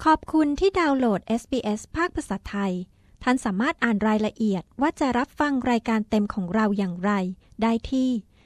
ขอบคุณที่ดาวน์โหลด SBS ภาคภาษาไทยท่านสามารถอ่านรายละเอียดว่าจะรับฟังรายการเต็มของเราอย่างไรได้ที่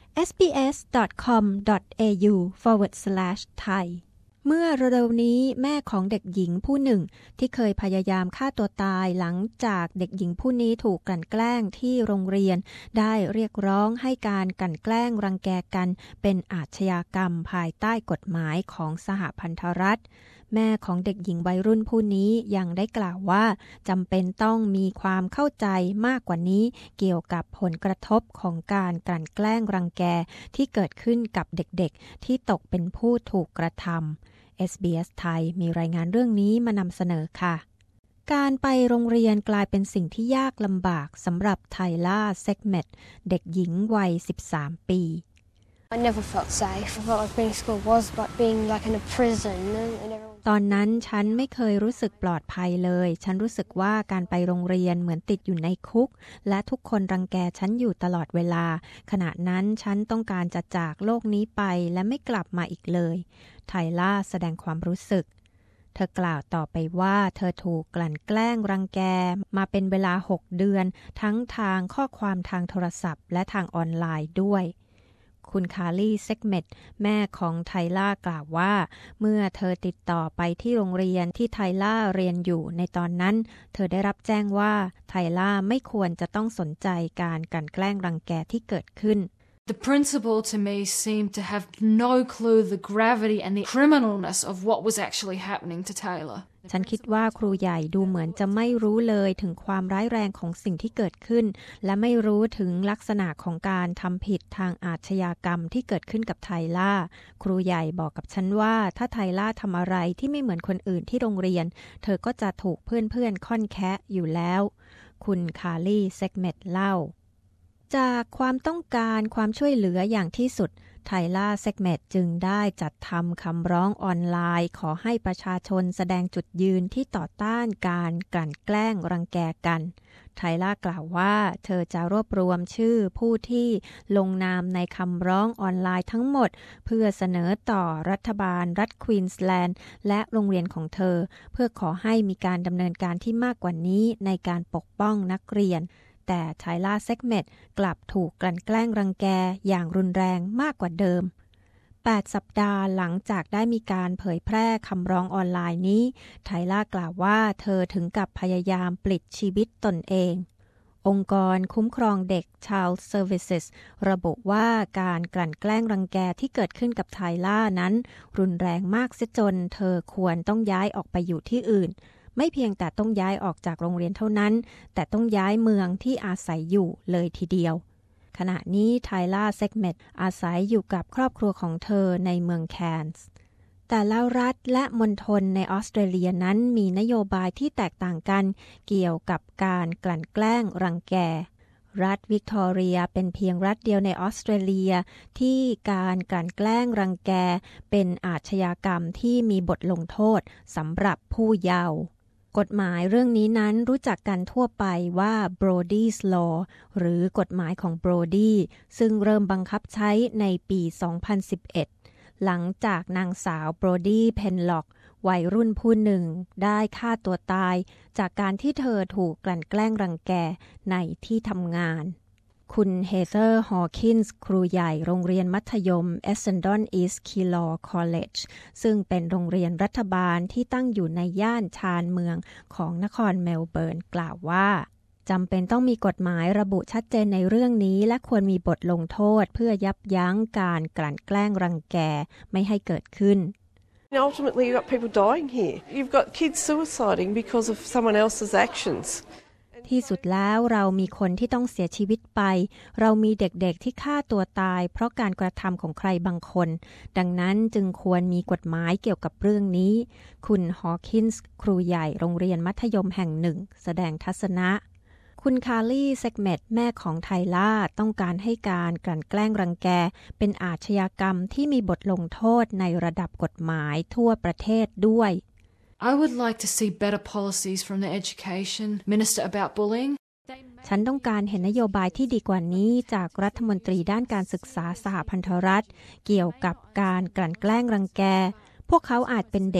sbs.com.au/thai เมื่อเร็วๆนี้แม่ของเด็กหญิงผู้หนึ่งที่เคยพยายามฆ่าตัวตายหลังจากเด็กหญิงผู้นี้ถูกกลั่นแกล้งที่โรงเรียนได้เรียกร้องให้การกลั่นแกล้งรังแกกันเป็นอาชญากรรมภายใต้กฎหมายของสหพันธรัฐแม่ของเด็กหญิงวัยรุ่นผู้นี้ยังได้กล่าวว่าจำเป็นต้องมีความเข้าใจมากกว่านี้เกี่ยวกับผลกระทบของการกลั่นแกล้งรังแกที่เกิดขึ้นกับเด็กๆที่ตกเป็นผู้ถูกกระทำ SBS ไทยมีรายงานเรื่องนี้มานำเสนอค่ะการไปโรงเรียนกลายเป็นสิ่งที่ยากลำบากสำหรับไทล่าเซกเมตเด็กหญิงวัย13ปี I never felt safe. I felt like being at school was like being like in a prison. ตอนนั้นฉันไม่เคยรู้สึกปลอดภัยเลยฉันรู้สึกว่าการไปโรงเรียนเหมือนติดอยู่ในคุกและทุกคนรังแกฉันอยู่ตลอดเวลาขณะนั้นฉันต้องการจะจากโลกนี้ไปและไม่กลับมาอีกเลยไทล่าแสดงความรู้สึกเธอกล่าวต่อไปว่าเธอถูกกลั่นแกล้งรังแกมาเป็นเวลา6เดือนทั้งทางข้อความทางโทรศัพท์และทางออนไลน์ด้วยคุณคาร์ลี่เซกเมตแม่ของไทล่ากล่าวว่าเมื่อเธอติดต่อไปที่โรงเรียนที่ไทล่าเรียนอยู่ในตอนนั้นเธอได้รับแจ้งว่าไทล่าไม่ควรจะต้องสนใจการกลั่นแกล้งรังแกที่เกิดขึ้น The principal to me seemed to have no clue the gravity and the criminalness of what was actually happening to Taylor. ฉันคิดว่าครูใหญ่ดูเหมือนจะไม่รู้เลยถึงความร้ายแรงของสิ่งที่เกิดขึ้นและไม่รู้ถึงลักษณะของการทำผิดทางอาชญากรรมที่เกิดขึ้นกับไทล่าครูใหญ่บอกกับฉันว่าถ้าไทล่าทำอะไรที่ไม่เหมือนคนอื่นที่โรงเรียนเธอก็จะถูกเพื่อนๆค่อนแคะอยู่แล้วคุณคาร์ลี่เซกเมตเล่าจากความต้องการความช่วยเหลืออย่างที่สุดไทล่าเซกเมตจึงได้จัดทำคำร้องออนไลน์ขอให้ประชาชนแสดงจุดยืนที่ต่อต้านการกลั่นแกล้งรังแกกันไทล่ากล่าวว่าเธอจะรวบรวมชื่อผู้ที่ลงนามในคำร้องออนไลน์ทั้งหมดเพื่อเสนอต่อรัฐบาลรัฐควีนสแลนด์และโรงเรียนของเธอเพื่อขอให้มีการดำเนินการที่มากกว่านี้ในการปกป้องนักเรียนแต่ไทล่าเซกเมตกลับถูกกลั่นแกล้งรังแกอย่างรุนแรงมากกว่าเดิม8 สัปดาห์หลังจากได้มีการเผยแพร่คำร้องออนไลน์นี้ไทล่ากล่าวว่าเธอถึงกับพยายามปลิดชีวิตตนเององค์กรคุ้มครองเด็ก Child Services ระบุว่าการกลั่นแกล้งรังแกที่เกิดขึ้นกับไทล่านั้นรุนแรงมากเสียจนเธอควรต้องย้ายออกไปอยู่ที่อื่นไม่เพียงแต่ต้องย้ายออกจากโรงเรียนเท่านั้นแต่ต้องย้ายเมืองที่อาศัยอยู่เลยทีเดียวขณะนี้ไทล่าเซกเมตอาศัยอยู่กับครอบครัวของเธอในเมืองแคนส์แต่ละรัฐและมณฑลในออสเตรเลียนั้นมีนโยบายที่แตกต่างกันเกี่ยวกับการกลั่นแกล้งรังแกรัฐวิกตอเรียเป็นเพียงรัฐเดียวในออสเตรเลียที่การกลั่นแกล้งรังแกเป็นอาชญากรรมที่มีบทลงโทษสำหรับผู้เยาว์กฎหมายเรื่องนี้นั้นรู้จักกันทั่วไปว่า Brody's Law หรือกฎหมายของ Brody ซึ่งเริ่มบังคับใช้ในปี 2011 หลังจากนางสาว Brody Penlock วัยรุ่นผู้หนึ่งได้ฆ่าตัวตายจากการที่เธอถูกกลั่นแกล้งรังแกในที่ทำงานคุณเฮเธอร์ฮอว์คินส์ครูใหญ่โรงเรียนมัธยม Essendon East Keilor College ซึ่งเป็นโรงเรียนรัฐบาลที่ตั้งอยู่ในย่านชานเมืองของนครเมลเบิร์นกล่าวว่าจำเป็นต้องมีกฎหมายระบุชัดเจนในเรื่องนี้และควรมีบทลงโทษเพื่อยับยั้งการกลั่นแกล้งรังแกไม่ให้เกิดขึ้น Ultimately, you've got people dying here. You've got kids suiciding because of someone else's actions. ที่สุดแล้วเรามีคนที่ต้องเสียชีวิตไปเรามีเด็กๆที่ฆ่าตัวตายเพราะการกระทำของใครบางคนดังนั้นจึงควรมีกฎหมายเกี่ยวกับเรื่องนี้คุณฮอว์คินส์ครูใหญ่โรงเรียนมัธยมแห่งหนึ่งแสดงทัศนะคุณคาร์ลี่เซกเมตแม่ของไทล่าต้องการให้การกลั่นแกล้งรังแกเป็นอาชญากรรมที่มีบทลงโทษในระดับกฎหมายทั่วประเทศด้วย I would like to see better policies from the education minister about bullying. ฉันต้องการเห็นนโยบายที่ดีกว่านี้จากรัฐมนตรีด้านการศึกษาสหพันธรัฐเกี่ยวกับการกลั่นแกล้งรังแกพวกเขาอาจเป็นเด็ก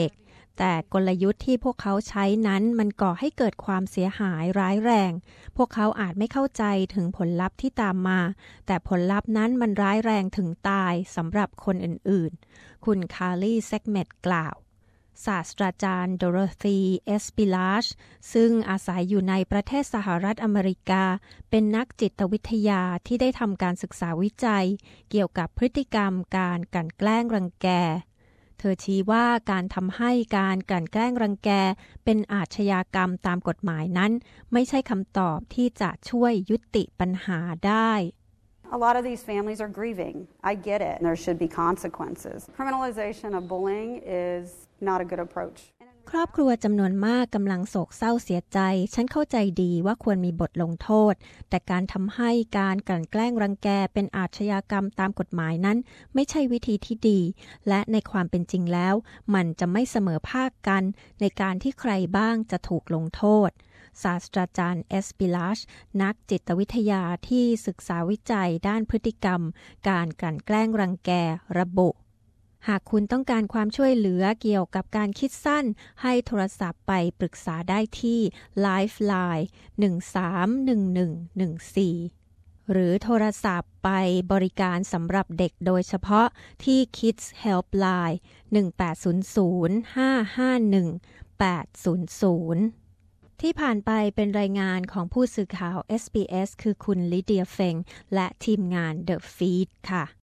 แต่กลยุทธ์ที่พวกเขาใช้นั้นมันก่อให้เกิดความเสียหายร้ายแรงพวกเขาอาจไม่เข้าใจถึงผลลัพธ์ที่ตามมาแต่ผลลัพธ์นั้นมันร้ายแรงถึงตายสำหรับคนอื่นๆคุณคาร์ลีแซกเมตกล่าวศาสตราจารย์โดโรธีเอสปิลาชซึ่งอาศัยอยู่ในประเทศสหรัฐอเมริกาเป็นนักจิตวิทยาที่ได้ทำการศึกษาวิจัยเกี่ยวกับพฤติกรรมการกลั่นแกล้งรังแกเธอชี้ว่าการทำให้การกลั่นแกล้งรังแกเป็นอาชญากรรมตามกฎหมายนั้นไม่ใช่คำตอบที่จะช่วยยุติปัญหาได้ A lot of these families are grieving. I get it. There should be consequences. Criminalization of bullying is not a good approach. ครอบครัวจำนวนมากกำลังโศกเศร้าเสียใจฉันเข้าใจดีว่าควรมีบทลงโทษแต่การทำให้การกลั่นแกล้งรังแกเป็นอาชญากรรมตามกฎหมายนั้นไม่ใช่วิธีที่ดีและในความเป็นจริงแล้วมันจะไม่เสมอภาคกันในการที่ใครบ้างจะถูกลงโทษศาสตราจารย์เอสปิลาชนักจิตวิทยาที่ศึกษาวิจัยด้านพฤติกรรมการกลั่นแกล้งรังแกระบุหากคุณต้องการความช่วยเหลือเกี่ยวกับการคิดสั้นให้โทรศัพท์ไปปรึกษาได้ที่ Lifeline 131114 หรือโทรศัพท์ไปบริการสำหรับเด็กโดยเฉพาะที่ Kids Helpline 1800-551-800 ที่ผ่านไปเป็นรายงานของผู้สื่อข่าว SBS คือคุณลิเดียเฟงและทีมงาน The Feed ค่ะ